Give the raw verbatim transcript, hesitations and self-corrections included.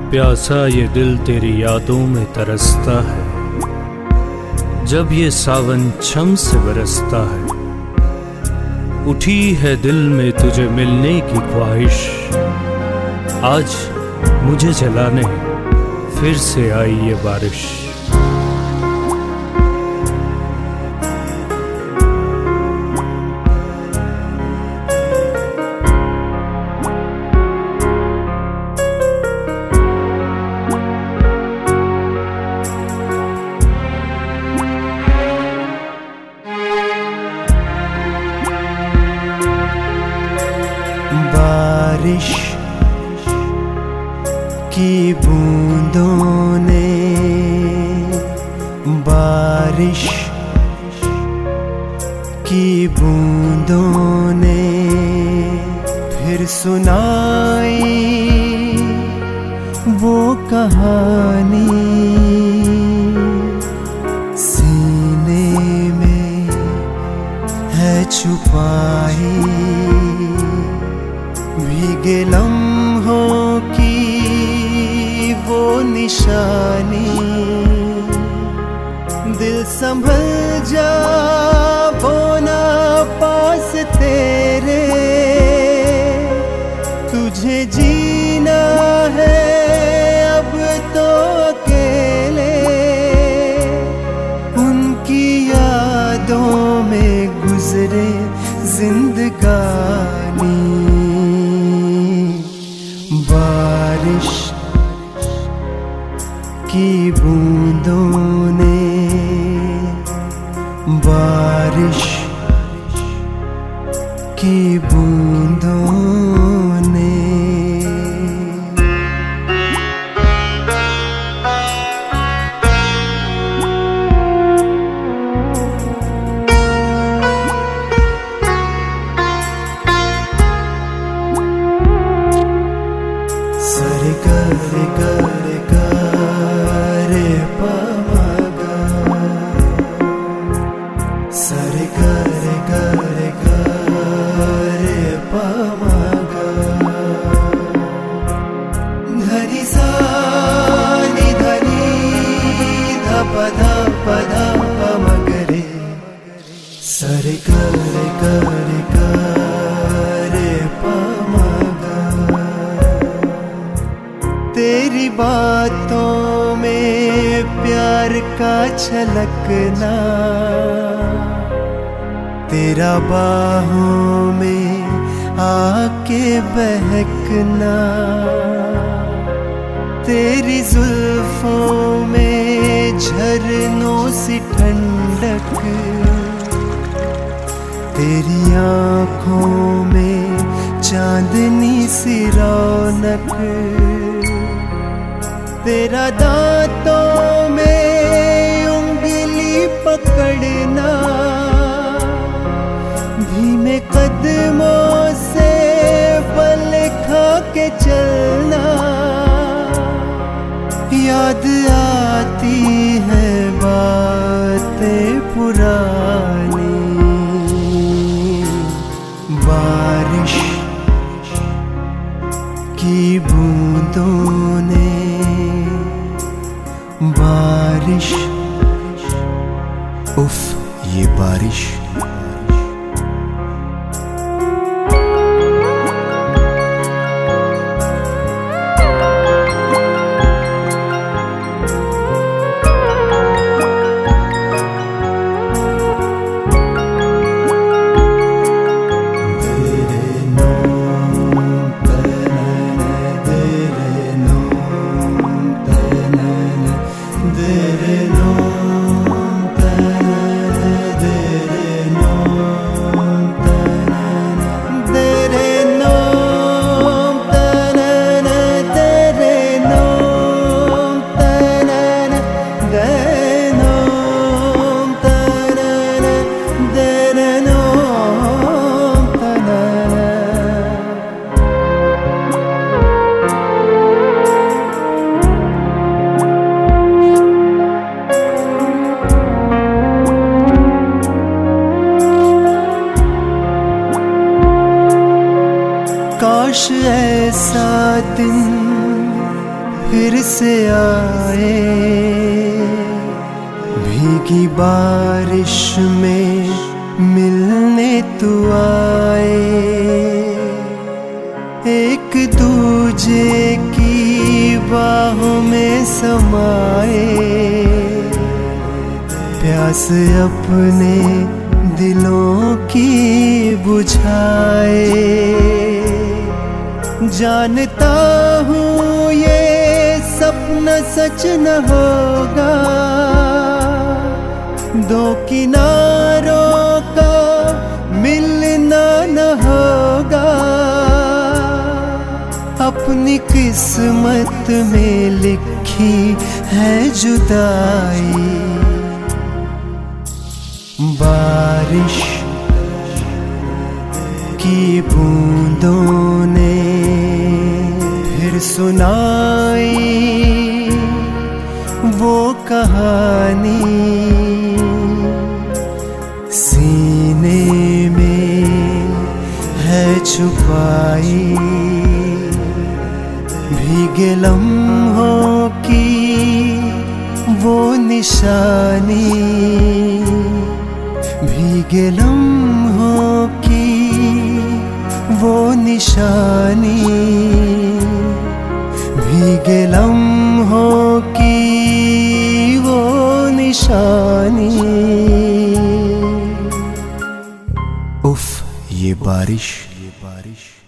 प्यासा ये दिल तेरी यादों में तरसता है, जब ये सावन छम से बरसता है। उठी है दिल में तुझे मिलने की ख्वाहिश, आज मुझे जलाने फिर से आई ये बारिश। बारिश की बूंदों ने, बारिश की बूंदों ने फिर सुनाई वो कहानी, सीने में है छुपाई भीगे लम्हों की वो निशानी। दिल संभल जा वो ना पास तेरे, तुझे जीना है अब तो अकेले। उनकी यादों में गुजरे जिंदगानी। बारिश की बूंदों ने, बारिश की बूंदों ने। सरे ग रे ग रे ग रे प म ग, सरे ग रे ग रे ग रे प म ग, धनि सा नि धनि ध प ध प ध प म ग रे, सरे ग रे ग रे ग रे प म ग। तेरी बातों में प्यार का छलकना, तेरा बाहों में आके बहकना, तेरी जुल्फों में झरनों सी ठंडक, तेरी आँखों में चांदनी सी रौनक, तेरा दांतों में उंगली पकड़ना, धीमे कदमों से पल खा के चलना। याद आती है बातें पुरानी। बारिश की बूंदों ने, बारिश, उफ ये बारिश। काश ऐसा दिन फिर से आए। भीगी बारिश में मिलने तू आए। एक दूजे की बाहों में समाए। प्यास अपने दिलों की बुझाए। जानता हूँ ये सपना सच न होगा, दो किनारों का मिलना न होगा। अपनी किस्मत में लिखी है जुदाई। बारिश की बूंदों ने फिर सुनाई वो कहानी। सीने में है छुपाई। भीगे लम्हों की वो निशानी। भीगे लम्हों की वो निशानी। भीगे लम्हों की वो निशानी। उफ, ये बारिश, ये बारिश।